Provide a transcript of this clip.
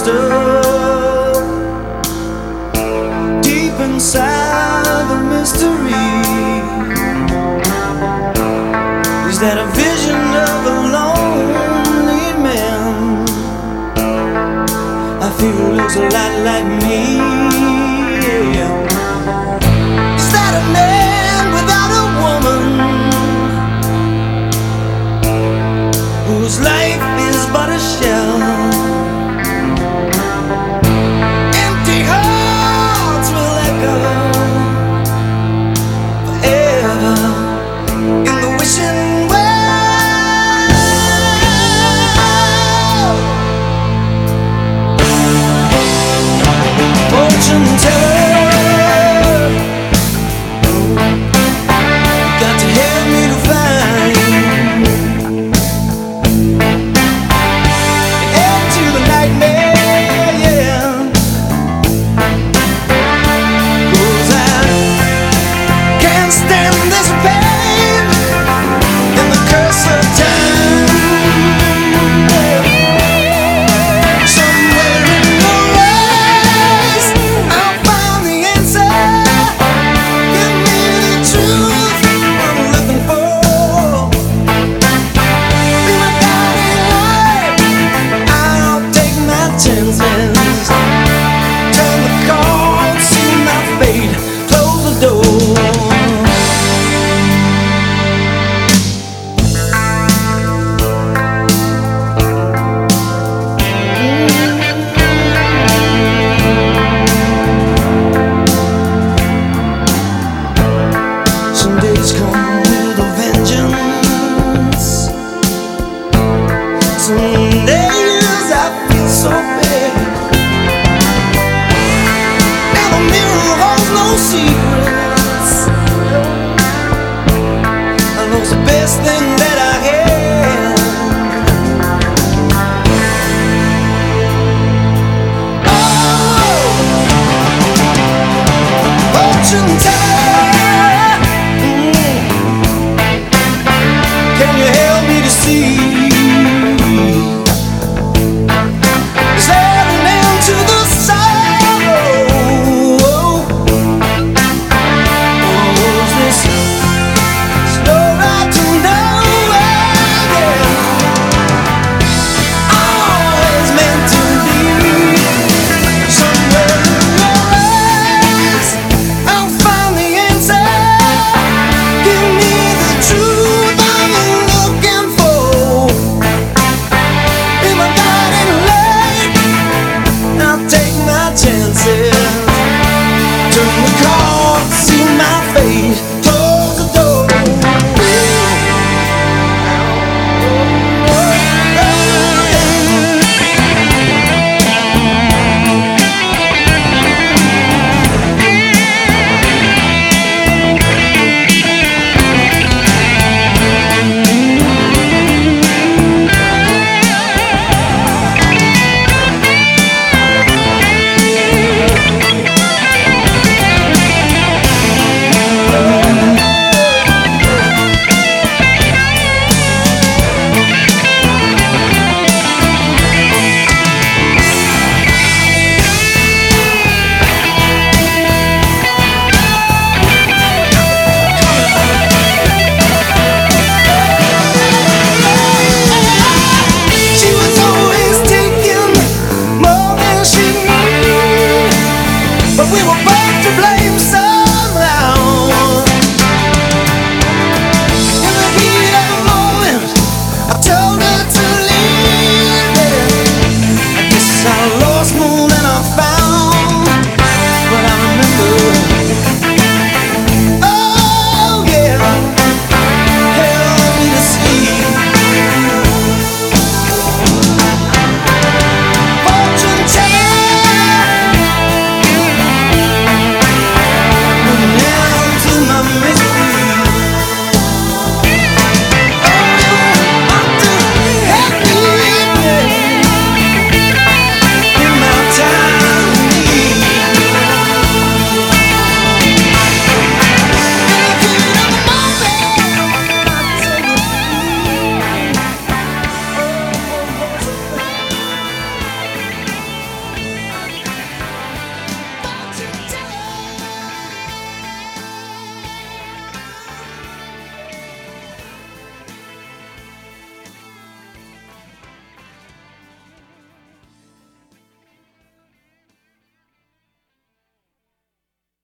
stuff deep inside the mystery. Is that a vision of a lonely man? I feel it looks a lot like me. Is that a man without a woman, whose life is but a shell? Empty hearts will echo forever in the wishing well. Fortune teller, got to help me to find an end to the nightmare, yeah. 'Cause I can't stand this pain and the curse of time. Somewhere in the west, I'll find the answer. Give me the truth I'm looking for. Be my guiding light. I'll take my chances. Turn the card, see my fate. Close the door. Some days come with a vengeance. Some days I feel so bad, and the mirror holds no secrets. I lost the best thing that I had. Oh, fortune teller.